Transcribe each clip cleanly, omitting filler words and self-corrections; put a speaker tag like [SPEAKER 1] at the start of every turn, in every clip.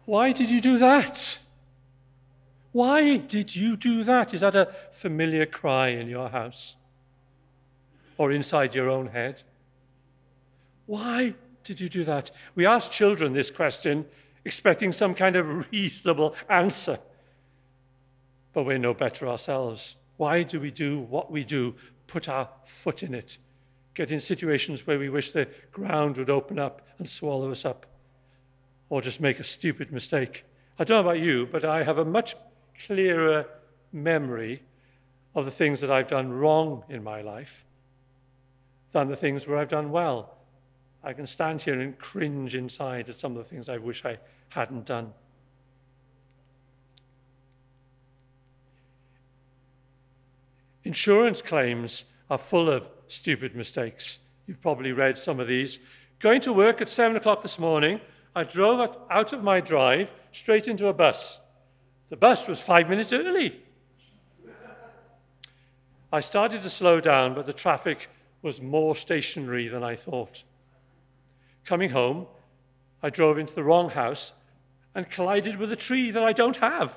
[SPEAKER 1] Why did you do that? Why did you do that? Is that a familiar cry in your house or inside your own head? Why did you do that? We ask children this question, expecting some kind of reasonable answer. But we're no better ourselves. Why do we do what we do? Put our foot in it. Get in situations where we wish the ground would open up and swallow us up. Or just make a stupid mistake. I don't know about you, but I have a much clearer memory of the things that I've done wrong in my life than the things where I've done well. I can stand here and cringe inside at some of the things I wish I hadn't done. Insurance claims are full of stupid mistakes. You've probably read some of these. Going to work at 7 o'clock this morning, I drove out of my drive straight into a bus. The bus was 5 minutes early. I started to slow down, but the traffic was more stationary than I thought. Coming home, I drove into the wrong house and collided with a tree that I don't have.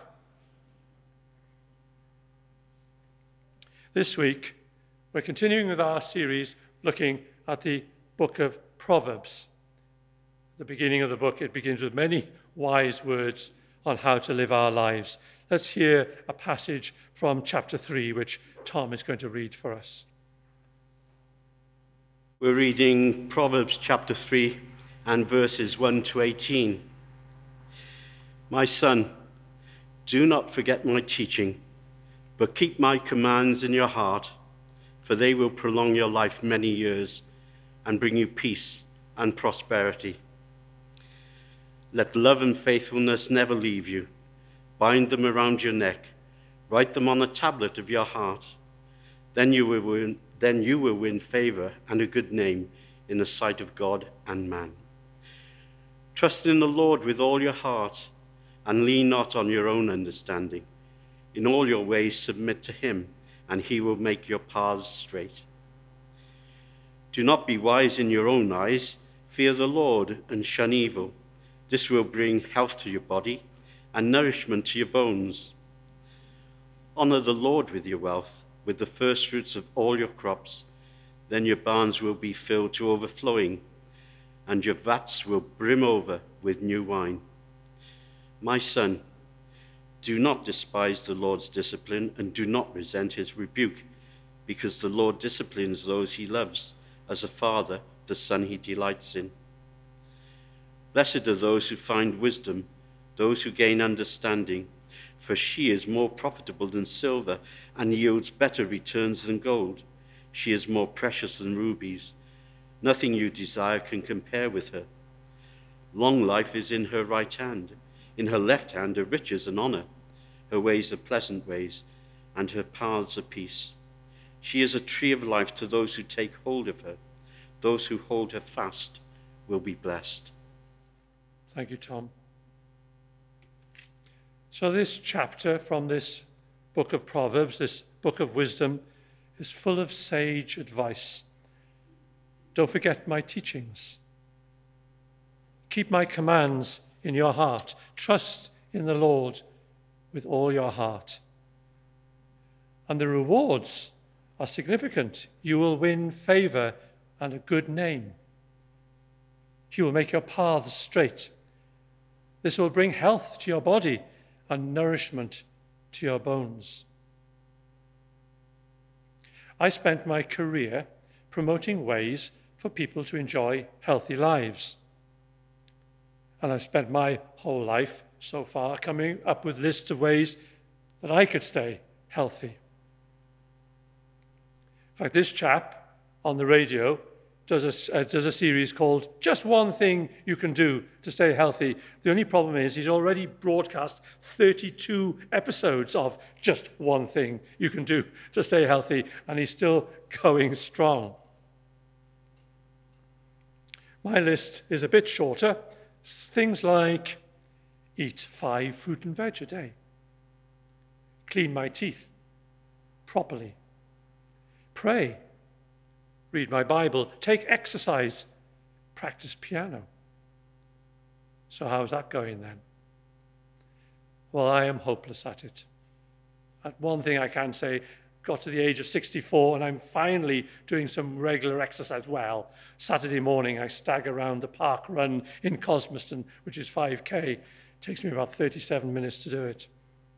[SPEAKER 1] This week, we're continuing with our series looking at the book of Proverbs. At the beginning of the book, it begins with many wise words on how to live our lives. Let's hear a passage from chapter 3, which Tom is going to read for us.
[SPEAKER 2] We're reading Proverbs chapter 3 and verses 1 to 18. My son, do not forget my teaching, but keep my commands in your heart, for they will prolong your life many years and bring you peace and prosperity. Let love and faithfulness never leave you. Bind them around your neck. Write them on a tablet of your heart. Then you will win favor and a good name in the sight of God and man. Trust in the Lord with all your heart and lean not on your own understanding. In all your ways submit to him, and he will make your paths straight. Do not be wise in your own eyes. Fear the Lord and shun evil. This will bring health to your body and nourishment to your bones. Honor the Lord with your wealth, with the first fruits of all your crops. Then your barns will be filled to overflowing, and your vats will brim over with new wine. My son, do not despise the Lord's discipline, and do not resent his rebuke, because the Lord disciplines those he loves, as a father the son he delights in. Blessed are those who find wisdom, those who gain understanding, for she is more profitable than silver and yields better returns than gold. She is more precious than rubies. Nothing you desire can compare with her. Long life is in her right hand. In her left hand are riches and honor. Her ways are pleasant ways, and her paths are peace. She is a tree of life to those who take hold of her. Those who hold her fast will be blessed.
[SPEAKER 1] Thank you, Tom. So this chapter from this book of Proverbs, this book of wisdom, is full of sage advice. Don't forget my teachings. Keep my commands in your heart. Trust in the Lord with all your heart. And the rewards are significant. You will win favor and a good name. He will make your paths straight. This will bring health to your body and nourishment to your bones. I spent my career promoting ways for people to enjoy healthy lives. And I've spent my whole life so far coming up with lists of ways that I could stay healthy. In fact, this chap on the radio does a series called Just One Thing You Can Do to Stay Healthy. The only problem is he's already broadcast 32 episodes of Just One Thing You Can Do to Stay Healthy, and he's still going strong. My list is a bit shorter. Things like eat 5 fruit and veg a day, clean my teeth properly, pray, read my Bible, take exercise, practice piano. So how's that going then? Well, I am hopeless at it. And one thing I can say, got to the age of 64 and I'm finally doing some regular exercise. Well, Saturday morning I stagger around the park run in Cosmoston, which is 5K. It takes me about 37 minutes to do it.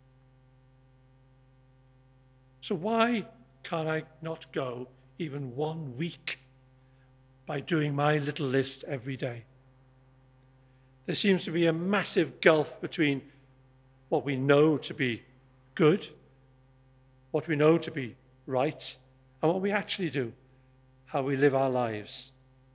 [SPEAKER 1] So why can I not go even 1 week by doing my little list every day? There seems to be a massive gulf between what we know to be good, what we know to be right, and what we actually do, how we live our lives.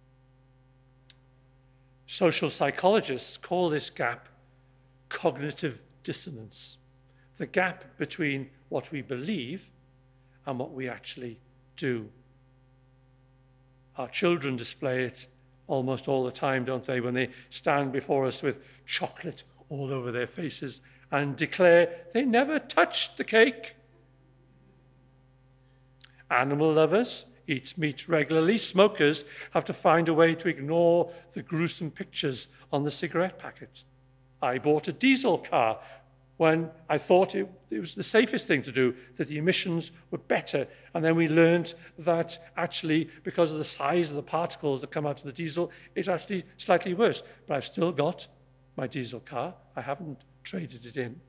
[SPEAKER 1] Social psychologists call this gap cognitive dissonance, the gap between what we believe and what we actually do. Our children display it almost all the time, don't they, when they stand before us with chocolate all over their faces and declare they never touched the cake. Animal lovers eat meat regularly. Smokers have to find a way to ignore the gruesome pictures on the cigarette packet. I bought a diesel car when I thought it was the safest thing to do, that the emissions were better. And then we learned that actually, because of the size of the particles that come out of the diesel, it's actually slightly worse. But I've still got my diesel car. I haven't traded it in.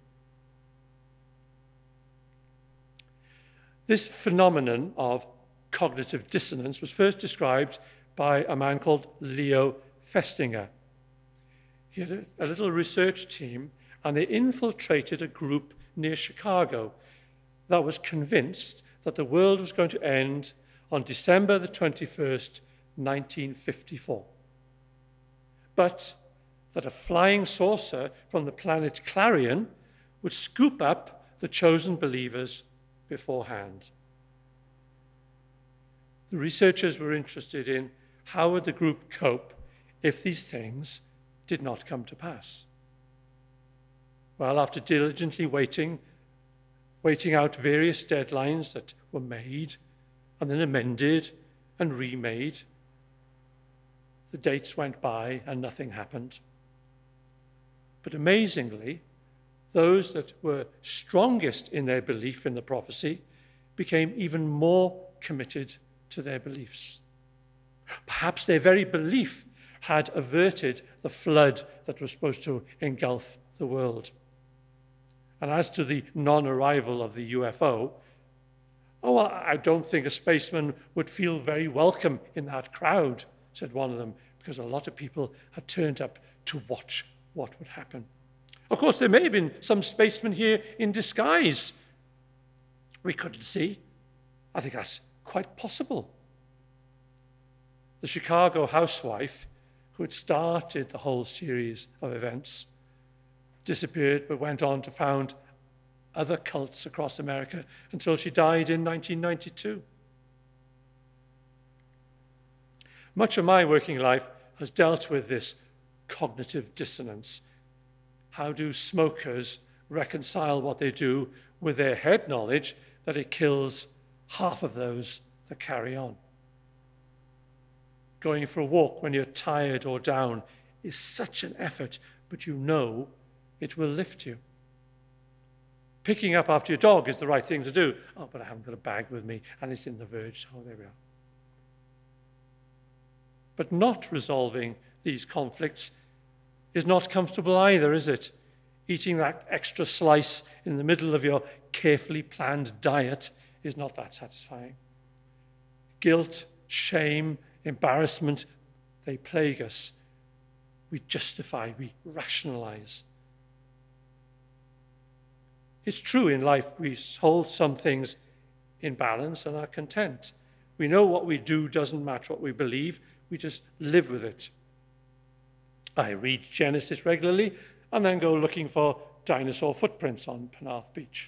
[SPEAKER 1] This phenomenon of cognitive dissonance was first described by a man called Leo Festinger. He had a little research team, and they infiltrated a group near Chicago that was convinced that the world was going to end on December the 21st, 1954. But that a flying saucer from the planet Clarion would scoop up the chosen believers beforehand. The researchers were interested in how would the group cope if these things did not come to pass. Well, after diligently waiting out various deadlines that were made and then amended and remade, the dates went by and nothing happened. But amazingly, those that were strongest in their belief in the prophecy became even more committed to their beliefs. Perhaps their very belief had averted the flood that was supposed to engulf the world. And as to the non-arrival of the UFO, I don't think a spaceman would feel very welcome in that crowd, said one of them, because a lot of people had turned up to watch what would happen. Of course, there may have been some spacemen here in disguise. We couldn't see. I think that's quite possible. The Chicago housewife, who had started the whole series of events, disappeared but went on to found other cults across America until she died in 1992. Much of my working life has dealt with this cognitive dissonance. How do smokers reconcile what they do with their head knowledge that it kills half of those that carry on? Going for a walk when you're tired or down is such an effort, but you know it will lift you. Picking up after your dog is the right thing to do. Oh, but I haven't got a bag with me, and it's in the verge. Oh, there we are. But not resolving these conflicts is not comfortable either, is it? Eating that extra slice in the middle of your carefully planned diet is not that satisfying. Guilt, shame, embarrassment, they plague us. We justify, we rationalize. It's true in life we hold some things in balance and are content. We know what we do doesn't match what we believe. We just live with it. I read Genesis regularly and then go looking for dinosaur footprints on Penarth Beach.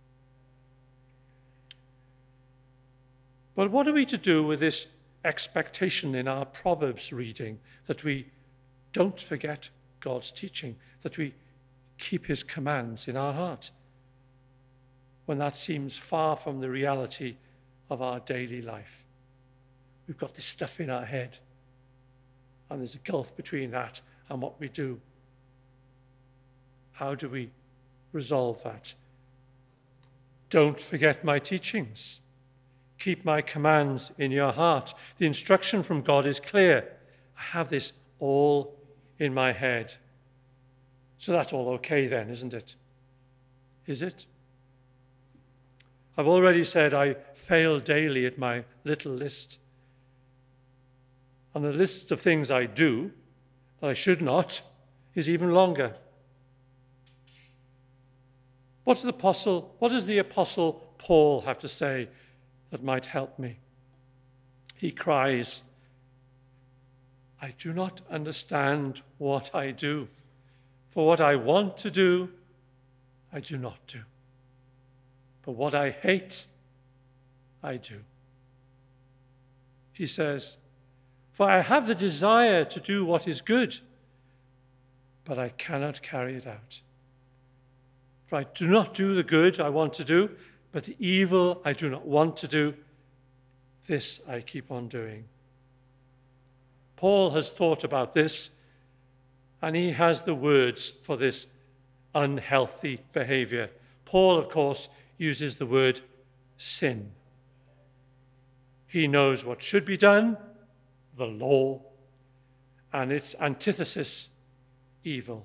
[SPEAKER 1] But what are we to do with this expectation in our Proverbs reading that we don't forget God's teaching, that we keep his commands in our heart, when that seems far from the reality of our daily life? We've got this stuff in our head, and there's a gulf between that and what we do. How do we resolve that. Don't forget my teachings. Keep my commands in your heart. The instruction from God is clear. I have this all in my head. So that's all okay then, isn't it? Is it? I've already said I fail daily at my little list. And the list of things I do that I should not is even longer. What does the Apostle Paul have to say that might help me? He cries, I do not understand what I do. For what I want to do, I do not do. But what I hate, I do. He says, for I have the desire to do what is good, but I cannot carry it out. For I do not do the good I want to do, but the evil I do not want to do, this I keep on doing. Paul has thought about this, and he has the words for this unhealthy behavior. Paul, of course, uses the word sin. He knows what should be done, the law, and its antithesis, evil.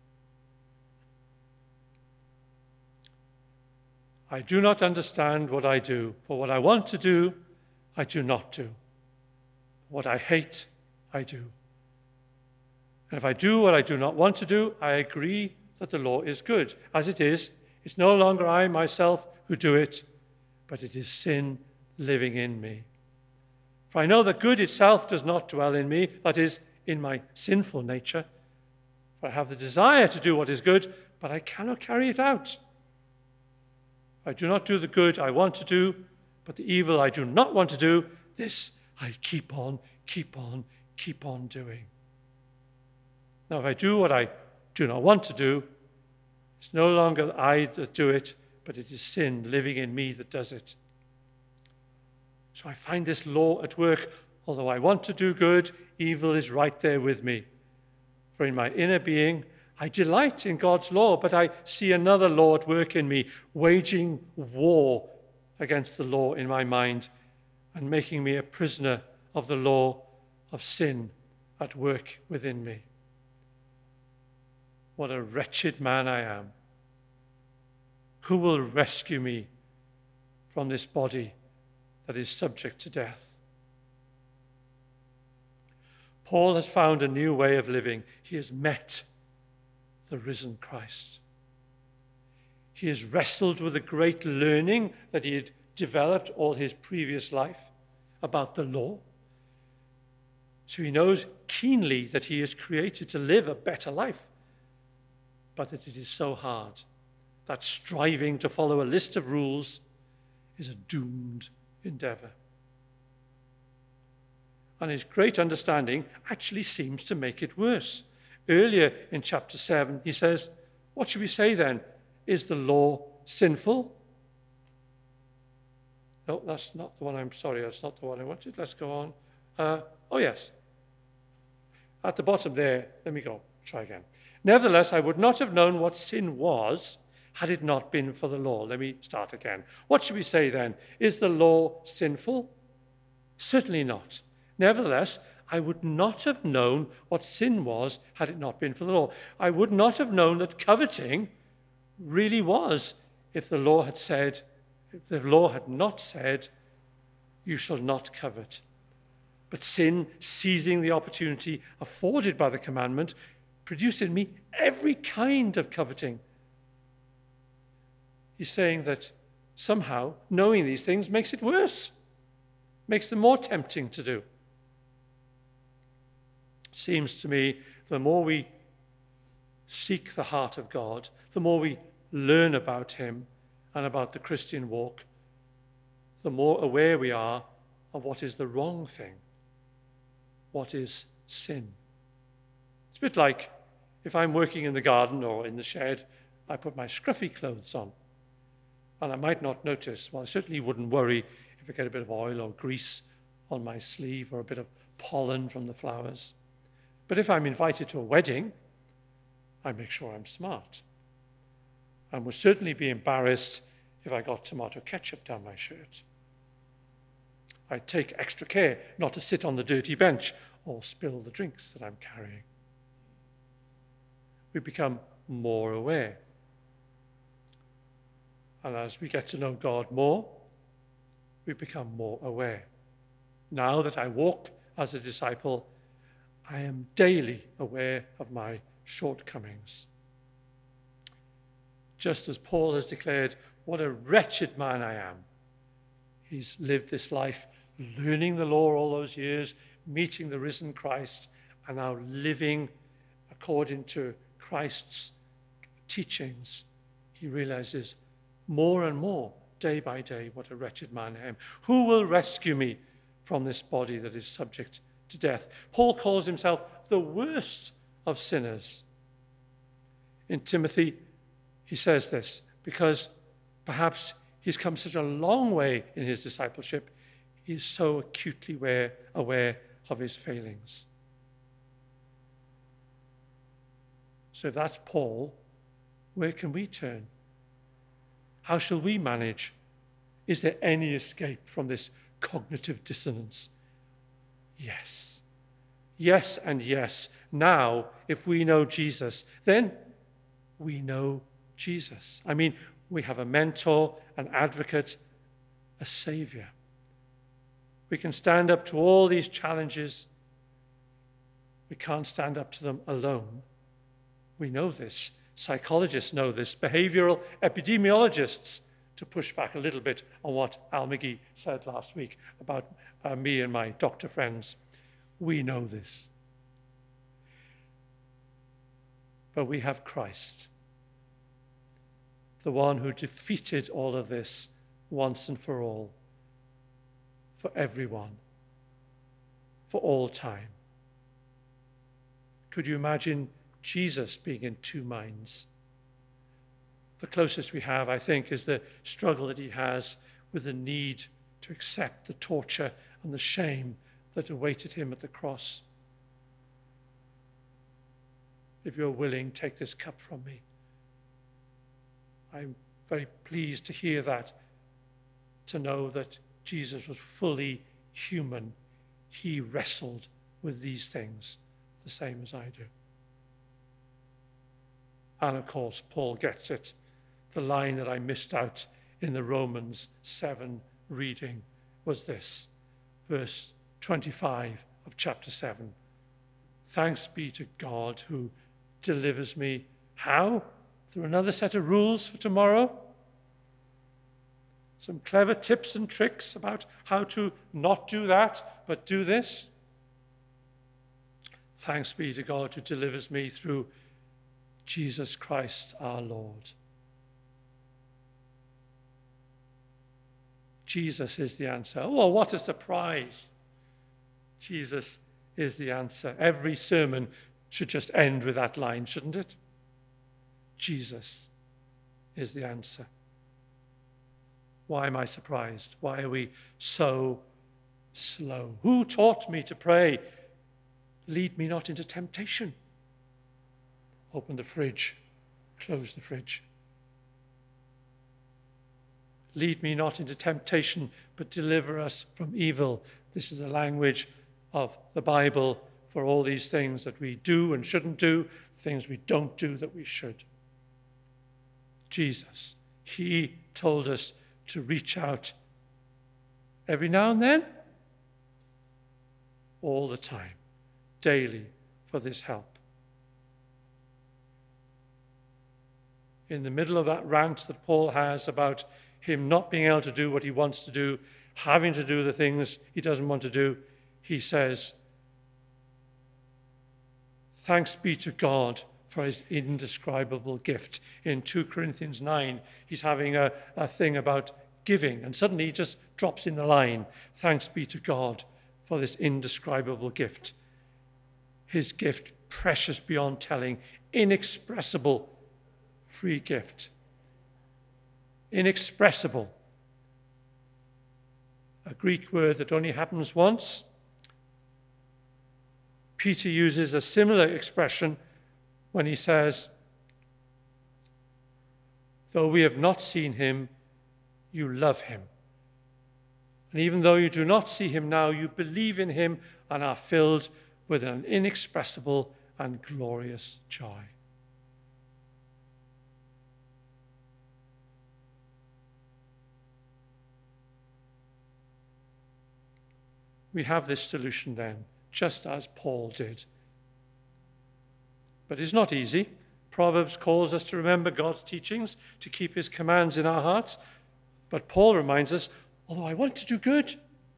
[SPEAKER 1] I do not understand what I do, for what I want to do, I do not do. What I hate, I do. And if I do what I do not want to do, I agree that the law is good. As it is, it's no longer I myself who do it, but it is sin living in me. For I know that good itself does not dwell in me, that is, in my sinful nature. For I have the desire to do what is good, but I cannot carry it out. I do not do the good I want to do, but the evil I do not want to do, this I keep on doing. Now, if I do what I do not want to do, it's no longer I that do it, but it is sin living in me that does it. So I find this law at work. Although I want to do good, evil is right there with me. For in my inner being, I delight in God's law, but I see another law at work in me, waging war against the law in my mind and making me a prisoner of the law of sin at work within me. What a wretched man I am. Who will rescue me from this body that is subject to death? Paul has found a new way of living. He has met the risen Christ. He has wrestled with the great learning that he had developed all his previous life about the law. So he knows keenly that he is created to live a better life, but that it is so hard that striving to follow a list of rules is a doomed endeavor. And his great understanding actually seems to make it worse. Earlier in chapter 7, he says, what should we say then? Is the law sinful? No, that's not the one that's not the one I wanted. Let's go on. Oh, yes. At the bottom there, let me go. Try again. Nevertheless, I would not have known what sin was had it not been for the law. Let me start again. What should we say then? Is the law sinful? Certainly not. Nevertheless, I would not have known what sin was had it not been for the law. I would not have known that coveting really was if the law had not said, you shall not covet. But sin, seizing the opportunity afforded by the commandment, produced in me every kind of coveting. He's saying that somehow knowing these things makes it worse, makes them more tempting to do. It seems to me the more we seek the heart of God, the more we learn about him and about the Christian walk, the more aware we are of what is the wrong thing, what is sin. It's a bit like if I'm working in the garden or in the shed, I put my scruffy clothes on. And I might not notice, well, I certainly wouldn't worry if I get a bit of oil or grease on my sleeve or a bit of pollen from the flowers. But if I'm invited to a wedding, I make sure I'm smart. and would certainly be embarrassed if I got tomato ketchup down my shirt. I'd take extra care not to sit on the dirty bench or spill the drinks that I'm carrying. We become more aware. And as we get to know God more, we become more aware. Now that I walk as a disciple, I am daily aware of my shortcomings. Just as Paul has declared, what a wretched man I am. He's lived this life learning the law all those years, meeting the risen Christ, and now living according to Christ's teachings. He realizes more and more, day by day, what a wretched man I am. Who will rescue me from this body that is subject to death? Paul calls himself the worst of sinners. In Timothy, he says this because perhaps he's come such a long way in his discipleship, he is so acutely aware of his failings. So if that's Paul, where can we turn? How shall we manage? Is there any escape from this cognitive dissonance? Yes. Yes and yes. Now, if we know Jesus, then we know Jesus. I mean, we have a mentor, an advocate, a savior. We can stand up to all these challenges. We can't stand up to them alone. We know this. Psychologists know this. Behavioral epidemiologists, to push back a little bit on what Al McGee said last week about me and my doctor friends. We know this. But we have Christ, the one who defeated all of this once and for all, for everyone, for all time. Could you imagine Jesus being in two minds? The closest we have, I think, is the struggle that he has with the need to accept the torture and the shame that awaited him at the cross. If you're willing, take this cup from me. I'm very pleased to hear that, to know that Jesus was fully human. He wrestled with these things the same as I do. And of course, Paul gets it. The line that I missed out in the Romans 7 reading was this, verse 25 of chapter 7. Thanks be to God who delivers me. How? Through another set of rules for tomorrow? Some clever tips and tricks about how to not do that, but do this? Thanks be to God who delivers me through Jesus Christ our Lord. Jesus is the answer. Oh, what a surprise. Jesus is the answer. Every sermon should just end with that line, shouldn't it? Jesus is the answer. Why am I surprised? Why are we so slow? Who taught me to pray? Lead me not into temptation. Open the fridge, close the fridge. Lead me not into temptation, but deliver us from evil. This is the language of the Bible for all these things that we do and shouldn't do, things we don't do that we should. Jesus, he told us to reach out every now and then, all the time, daily, for this help. In the middle of that rant that Paul has about him not being able to do what he wants to do, having to do the things he doesn't want to do, he says, thanks be to God for his indescribable gift. In 2 Corinthians 9, he's having a thing about giving, and suddenly he just drops in the line, thanks be to God for this indescribable gift. His gift, precious beyond telling, inexpressible free gift. Inexpressible. A Greek word that only happens once. Peter uses a similar expression when he says, Though we have not seen him, you love him. And even though you do not see him now, you believe in him and are filled with an inexpressible and glorious joy. We have this solution then, just as Paul did. But it's not easy. Proverbs calls us to remember God's teachings, to keep his commands in our hearts. But Paul reminds us, although I want to do good,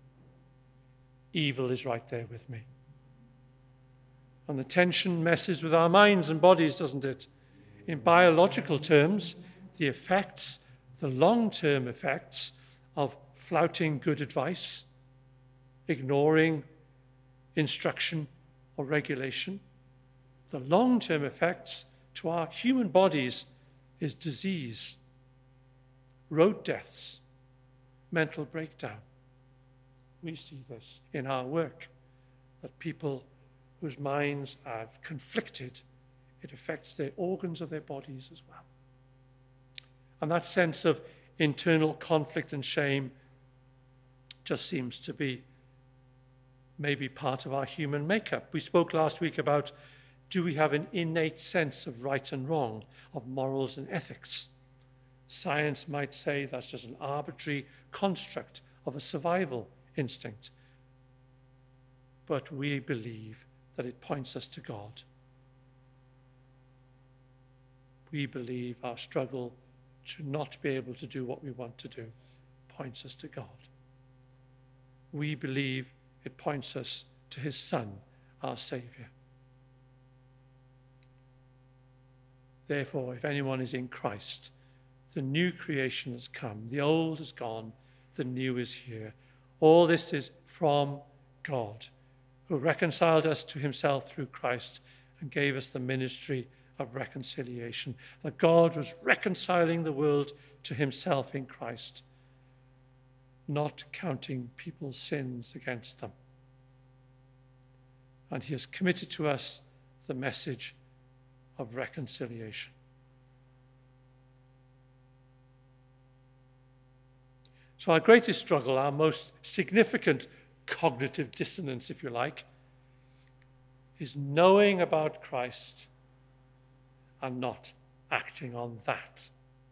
[SPEAKER 1] evil is right there with me. And the tension messes with our minds and bodies, doesn't it? In biological terms, the long-term effects of flouting good advice, ignoring instruction or regulation, the long-term effects to our human bodies is disease, road deaths, mental breakdown. We see this in our work, that people whose minds are conflicted, it affects their organs of their bodies as well. And that sense of internal conflict and shame just seems to be maybe part of our human makeup. We spoke last week about, do we have an innate sense of right and wrong, of morals and ethics? Science might say that's just an arbitrary construct of a survival instinct. But we believe that it points us to God. We believe our struggle to not be able to do what we want to do points us to God. We believe it points us to his Son, our Saviour. Therefore, if anyone is in Christ, the new creation has come. The old is gone. The new is here. All this is from God, who reconciled us to himself through Christ and gave us the ministry of reconciliation. That God was reconciling the world to himself in Christ, not counting people's sins against them. And he has committed to us the message of reconciliation. So our greatest struggle, our most significant cognitive dissonance, if you like, is knowing about Christ and not acting on that.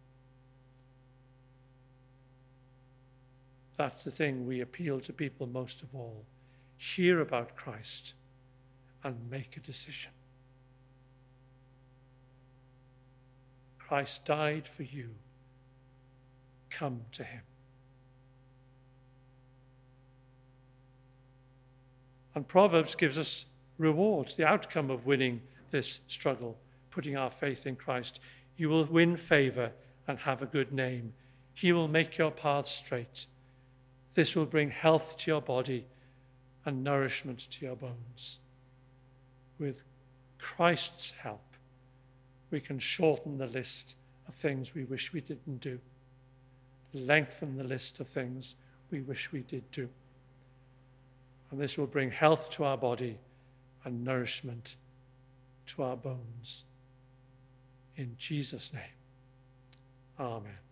[SPEAKER 1] That's the thing we appeal to people most of all. Hear about Christ and make a decision. Christ died for you. Come to him. And Proverbs gives us rewards, the outcome of winning this struggle, putting our faith in Christ. You will win favor and have a good name. He will make your paths straight. This will bring health to your body and nourishment to your bones. With Christ's help, we can shorten the list of things we wish we didn't do, lengthen the list of things we wish we did do. And this will bring health to our body and nourishment to our bones. In Jesus' name, amen.